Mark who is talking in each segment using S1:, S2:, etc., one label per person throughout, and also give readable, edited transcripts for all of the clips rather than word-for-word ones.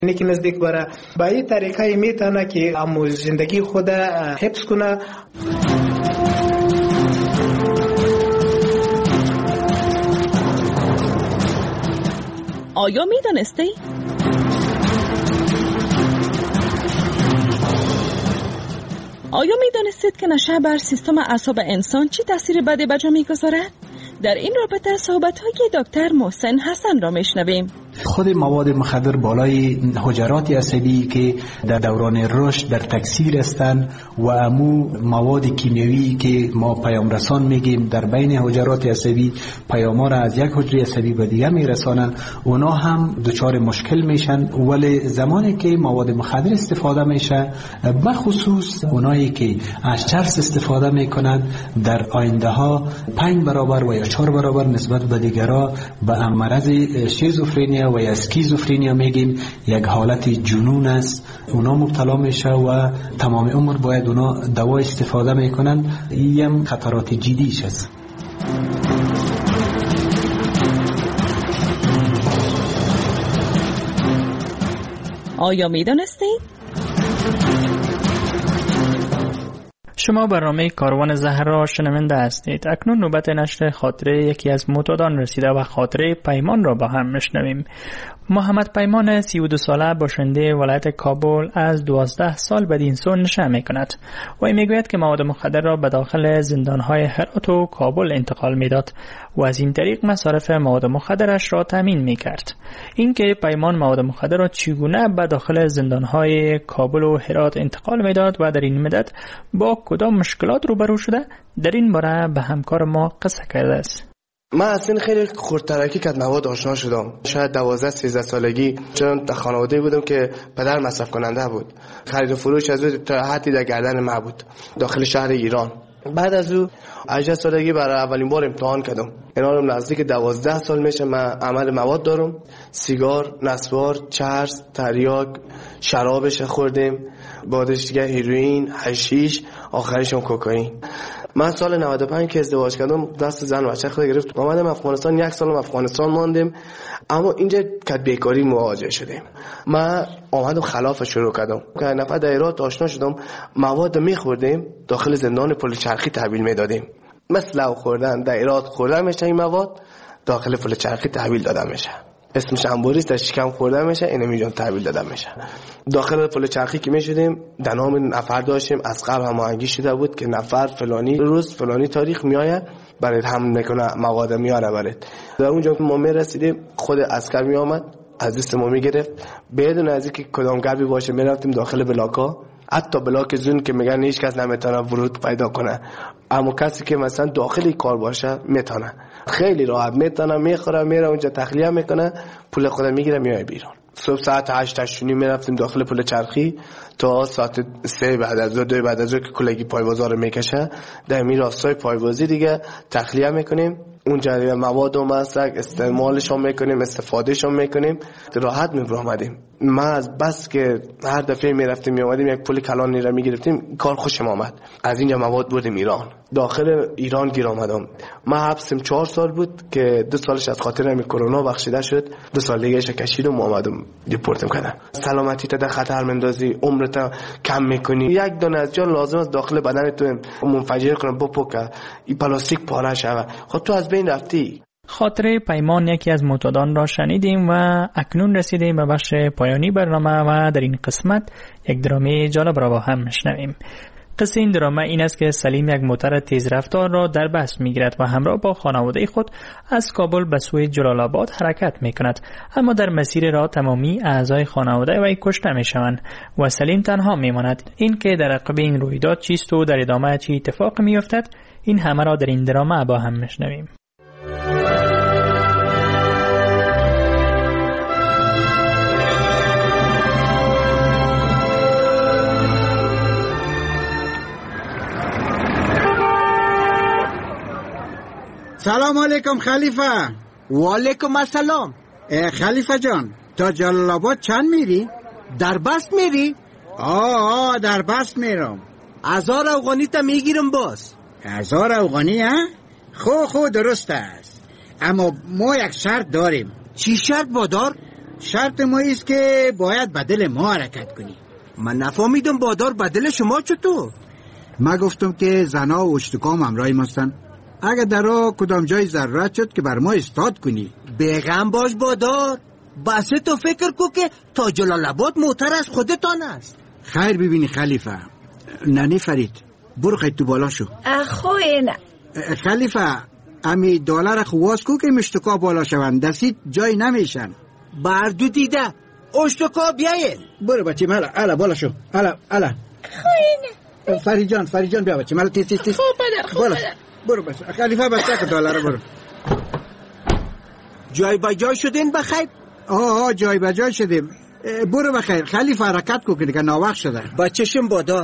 S1: اینی که نزدیک بره با این طریقه میتونه که امو زندگی خود حفظ کنه.
S2: آیا میدانستی؟ آیا میدانستید که نشه بر سیستم اعصاب انسان چی تاثیر بدی به جا میگذارد؟ در این رابطه صحبت‌های دکتر محسن حسن را میشنویم.
S3: خود مواد مخدر بالای حجرات عصبی که در دوران رشد در تکثیر هستند و امو مواد کیمیایی که ما پیام رسان میگیم در بین حجرات عصبی پیام را از یک حجره عصبی به دیگه میرسانند، اونا هم دچار مشکل میشن. ولی زمانی که مواد مخدر استفاده میشه، بخصوص اونایی که از چرس استفاده میکنند، در آینده ها 5 برابر و یا 4 برابر نسبت به دیگرها به مرض شیزوفرنیا و یا اسکیزوفرنیا میگیم، یک حالت جنون است، اونا مبتلا میشه و تمام عمر باید اونا دوا استفاده میکنن. این هم خطرات جدیش است.
S2: آیا میدانستید؟
S4: شما برنامه کاروان زهر را شنونده هستید. اکنون نوبت نشر خاطره یکی از معتادان رسیده و خاطره پیمان را با هم میشنویم. محمد پیمان 32 ساله باشنده ولایت کابل از 12 سال بدینسو نشه میکند و میگوید که مواد مخدر را به داخل زندانهای هرات و کابل انتقال میداد و از این طریق مصارف مواد مخدرش را تامین میکرد. اینکه پیمان مواد مخدر را چگونه به داخل زندانهای کابل و هرات انتقال میداد و در این مدت با کدام مشکلات روبرو شده، در این باره به همکار ما قصه کرده است.
S5: من اصلا خیلی خردترکی که مواد آشنا شدم، شاید 12-13 سالگی، چون در خانواده بودم که پدر مصرف کننده بود. خرید و فروش از او تا حدی در گردن ما بود داخل شهر ایران. بعد از او 18 سالگی برای اولین بار امتحان کردم. اینا رو نزدیک 12 سال میشه من عمل مواد دارم. سیگار، نسوار، چرس، تریاک، شرابش خوردیم، بعدش دیگه هیروئین، حشیش، آخرش هم کوکائین. من سال 95 که ازدواج کردم دست زن بچه خود گرفت. اومدم افغانستان، 1 سال افغانستان ماندیم، اما اینجا که بیکاری مواجه شدیم. من اومدم خلاف شروع کردم که نفر در هرات آشنا شدم، مواد میخوردیم داخل زندان پل چرخی تحویل میدادیم. مثل لو خوردن در هرات خوردن میشه، این مواد داخل پل چرخی تحویل دادن میشه. اسمش انبوریست، در شکم خورده میشه، اینو میجون تحویل داده میشه. داخل پل چرخی که میشدیم در نام نفر داشتیم، از قبل هماهنگی شده بود که نفر فلانی روز فلانی تاریخ میآید برای حمل میکنه، مواد میاره برات. در اونجا که ما میرسیدیم خود عسکر میآمد از دست ما میگرفت، بدون از اینکه کدام گربی باشه میرفتیم داخل بلاکا، حتی بلاک زون که میگن هیچ کس نمیتونه ورود پیدا کنه، اما کسی که مثلا داخل کار باشه میتونه، خیلی راحت میتونه، میخوره میره اونجا تخلیه میکنه، پول خود میگیره میای بیرون. صبح ساعت 8-8 میرفتیم داخل پل چرخی تا ساعت 3 بعد از ظهر، 2 بعد از ظهر که کلگی پایوازا رو میکشه در می راستای پایوازی دیگه تخلیه میکنیم. اونجا مواد و مسک استعمالش هم میکنیم، استفادهش هم میکنیم، راحت میبرامدیم. ما از بس که هر دفعه میرفتیم میامدیم یک پول کلانی را میگرفتیم، کار خوشم آمد. از اینجا مواد بردیم ایران، داخل ایران گیر آمدم. من حبسم 4 سال بود که 2 سالش از خاطر همین کرونا بخشیده شد، 2 سال دیگه کشیدم و اومدم دیپورتم کردم. سلامتی تا در خطر مندازی، عمرت کم میکنی، یک دانه از جان لازم است داخل بدن تو منفجر کنه بپکه، این پلاستیک پاره شوه، خود تو از بین رفتی.
S4: خاطره پیمان یکی از معتادان را شنیدیم و اکنون رسیدیم به بخش پایانی برنامه و در این قسمت یک درامه جالب را با هم میشنویم. قصه این درامه این است که سلیم یک موتر تیز رفتار را در بست میگیرد و همراه با خانواده خود از کابل به سوی جلال آباد حرکت میکند، اما در مسیر راه تمامی اعضای خانواده وی کشته میشوند و سلیم تنها میماند. این که در عقب این رویداد چیست و در ادامه چه اتفاقی میافتد، این همه را در این درامه با هم میشنویم.
S6: سلام علیکم خلیفه.
S7: و علیکم السلام.
S6: خلیفه جان، تا جلال آباد چند میری؟
S7: در بست میری؟
S6: آه در بست میرم.
S7: 1000 افغانی تا میگیرم باز.
S6: 1000 افغانی ها؟ خو درست است، اما ما یک شرط داریم.
S7: چی شرط بادار؟
S6: شرط ما است که باید بدل ما حرکت کنی.
S7: من نفهمیدم بادار بدل شما چطور؟
S6: ما گفتم که زنا و اشتکام همراهی ماستن. اگر در راه کدام جای ضرورت شد که بر ما استاد کنی.
S7: بیغم باش بادار. بس تو فکر کو که تا جلال آباد موتر از خودتان است.
S6: خیر ببینی خلیفه. ننی فرید برو خیلی تو بالا شو.
S8: اخوی نه
S6: خلیفه امی دلار خواست کو که مشتکا بالا شوند، دستید جای نمیشن.
S7: بردو دیده اشتکا بیایل.
S6: برو بچه مالا الا بالا شو. الا
S8: خوی نه
S6: فرید جان بیا بچه مالا تیز
S8: خوب بدر
S6: برو بچه خلیفه بسته که دلار برو.
S7: جای با جای شدین بخیر؟
S6: آه جای با جای شدیم. برو بخیر خلیفه حرکت کو که دیگه ناوقت شده.
S7: بچه‌شم بادار.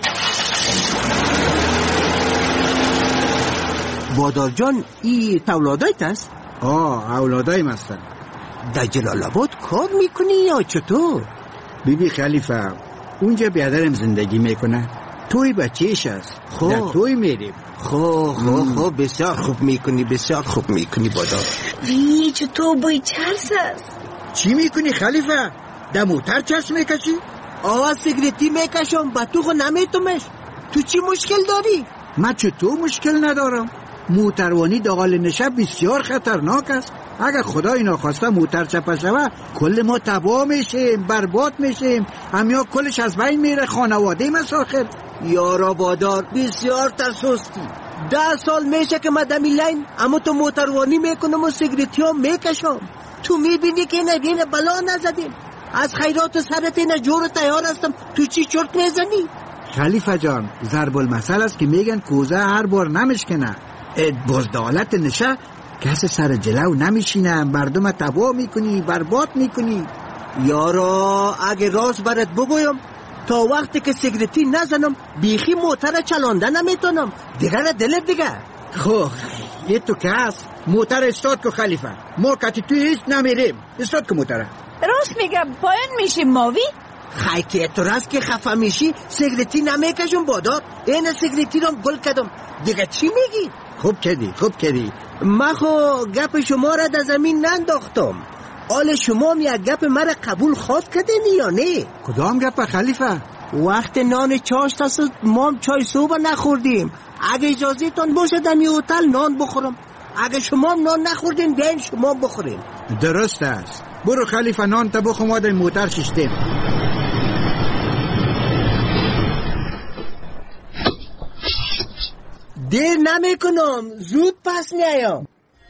S7: بادار جان ای اولادایت است؟
S6: اولادایم هستن.
S7: در جلال آباد کار میکنی یا چطور؟
S6: بیبی خلیفه اونجا بیادرم زندگی میکنه، توی بچهش است. در توی میریم.
S7: خوب بسیار خوب میکنی بادار.
S8: وی چطور بای چرس است؟
S6: چی میکنی خلیفه؟ در موتر چرس میکشی؟
S7: سیگریتی میکشم با تو نمیتومش. تو چی مشکل داری؟
S6: من چطور مشکل ندارم؟ موتروانی داخل نشب بسیار خطرناک است. اگر خدای ناخواسته موتر چپه شود کل ما تباه میشیم، برباد میشیم، همیا کلش از بین میره، خانواده مساخر.
S7: یارا بادار بسیار ترسوستی. 10 سال میشه که من دمی لین اما تو موتروانی میکنم و سیگریتی ها میکشم. تو میبینی که نگین بلا نزدیم. از خیرات سرت این جور تیار هستم، تو چی چرت میزنی؟
S6: خلیفه جان ضرب المثل است که میگن کوزه هر بار نمشکنه. بزدالت نشه کس سر جلو نمیشینه، مردم تباه میکنی، برباد میکنی.
S7: یارا اگه راست برات بگویم تا وقتی که سیگریتی نزنم بیخی موتر چلانده نمیتونم. دیگر دلت دیگه.
S6: یه تو که هست موتر استاد که خلیفه ما کتی توی هیچ نمیریم. استاد که موتره
S8: راست میگم پایان میشیم ماوی.
S7: خی که تو راست که خفه میشی سیگریتی نمیکشم بادار. این سیگریتی رو گل کردم دیگه چی میگی؟
S6: خوب کردی.
S7: من خو گپ شما را در زمین ننداختم. آل شما یک گپ مرا قبول خواد کردین یا نه؟
S6: کدام گپ خلیفه؟
S7: وقت نان چاشت است ما چای صبح نخوردیم. اگه اجازه تان باشه دمی هتل نان بخورم. اگه شما نان نخوردین بیاین شما بخوریم.
S6: درست است. برو خلیفه نان تا بخور، ما در موتر ششتیم.
S7: دیر نمی کنم زود پس میایم.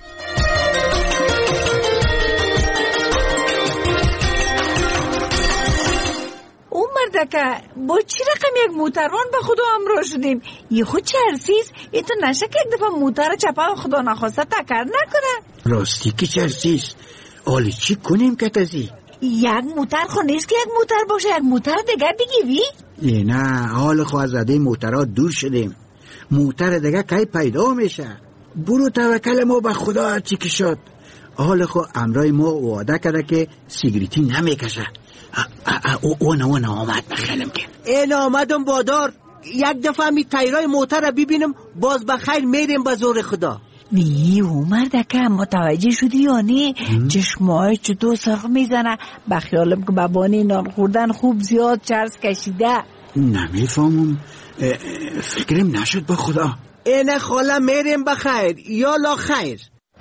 S8: او مردکه با چی رقم یک موتروان به خدا همراه شدیم؟ یه خود چرسیز ای تو نشه که یک دفعه موتر چپه خدا نخواسته تکر نکنه.
S6: راستی که چرسیز آلی چی کنیم که تزی؟
S8: یک موتر خو نیست که یک موتر باشه، یک موتر دیگر دیگه وی؟
S6: نه حال خو از عده موترها دور شدیم. موتر دیگه کی پیدا میشه. برو توکل ما به خدا هرچی که شد. حال خو امرای ما وعده کرده که سیگریتی نمیکشه. اون آمد بخیلم که
S7: این آمدم بادار. یک دفعه می تایرای موتر را ببینم باز بخیر میریم به زور خدا.
S8: وی او مردکه متوجه شدی یا نه؟ چشمای چطور سرخ میزنه. بخیالم که بابانی نان خوردن خوب زیاد چرس کشیده.
S6: نمیفهمم، فکرم نشد با خدا.
S7: اینه خاله میریم بخیر یا لا خیر.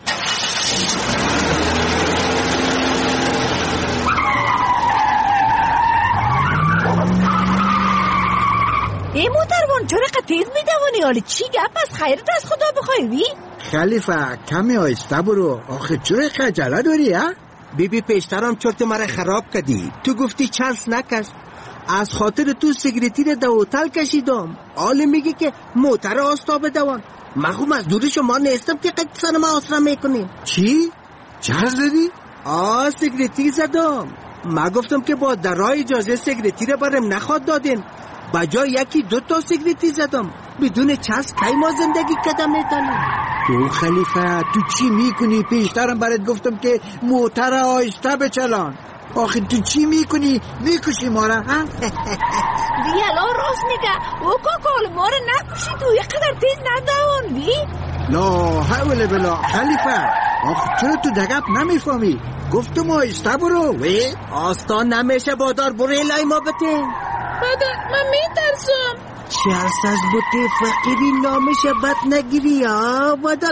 S8: این موتروان چرا تیز میدوانی؟ حالا چی گپ از خیرت از خدا بخوای وی؟
S6: خلیفه کمی آیسته برو. آخه چرا خجله داری ها؟
S7: بیبی پیشترم چرت مرا خراب کردی. تو گفتی چرس نکش. از خاطر تو سیگریتی رو در هتل کشیدم. حالا میگی که موتر آستاب دوان. من خو مزدور شما نیستم که قد سن ما آسرا میکنیم.
S6: چی؟ چرس زدی؟
S7: سیگریتی زدم. من گفتم که با درای اجازه سیگریتی رو برم نخواد دادین. بجای یکی 2 تا سیگریتی زدم. بدون چرس کی ما زندگی کردم میتونیم.
S6: تو خلیفه تو چی میکنی؟ پیشترم برات گفتم که موتر آیسته بچلان. آخه تو چی میکنی؟ میکشی ما را ها؟
S8: دیالا راست میگه. او کاکال ما را نکشی. تو یه قدر تیز ندوان وی؟
S6: لا حول بلا خلیفه آخ چرا تو دقیق نمیفهمی؟ گفتم آیسته برو.
S7: آستان نمیشه بادار، برو لای ما بته.
S2: مادر من میترسم.
S7: چی هست از بوته فقیری نامشه بد نگیری ها بادار.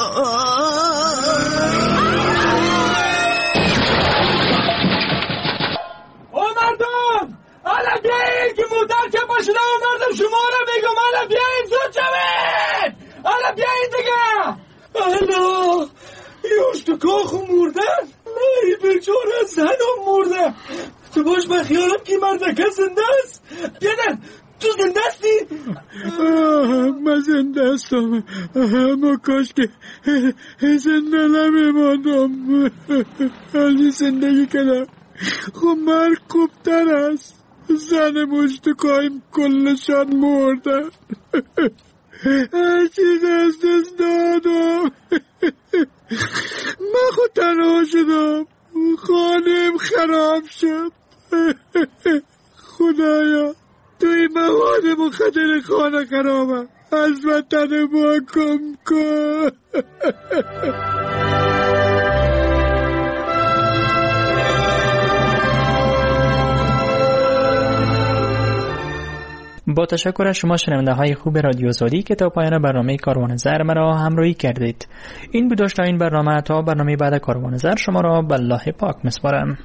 S9: او مردم حالا بیایید که موتر که باشده و مردم شما را بگم حالا بیایید زود شوید. حالا بیایید دیگه. حالا یوش تو کاخو مردن. ای بیچاره زنم مرده. تو باش من خیالم که مردکه زنده است. بیادر تو زنده هستی؟
S10: من زنده هستم، اما کاش که زنده نمیماندم. حالی زندگی کنم خب مرگ خوبتر است. زن مشتکایم کلشان مردن. هر چیز از دست دادم. من خود تنها شدم، خانم خراب شد. خدایا توی مواد مخدر خانه خرابم، از وطن ما کم کن.
S4: با تشکر از شما شنونده های خوب رادیو آزادی که تا پایان برنامه کاروان زر مرا همراهی کردید. این بود داشته این برنامه. تا برنامه بعد کاروان زر شما را به الله پاک میسپارم.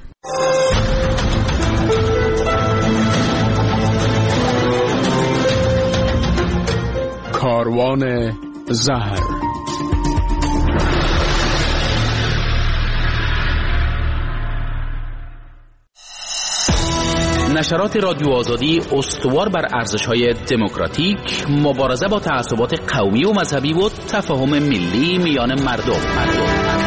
S11: کاروان زهر. نشرات رادیو آزادی استوار بر ارزش‌های دموکراتیک، مبارزه با تعصبات قومی و مذهبی و تفاهم ملی میان مردم.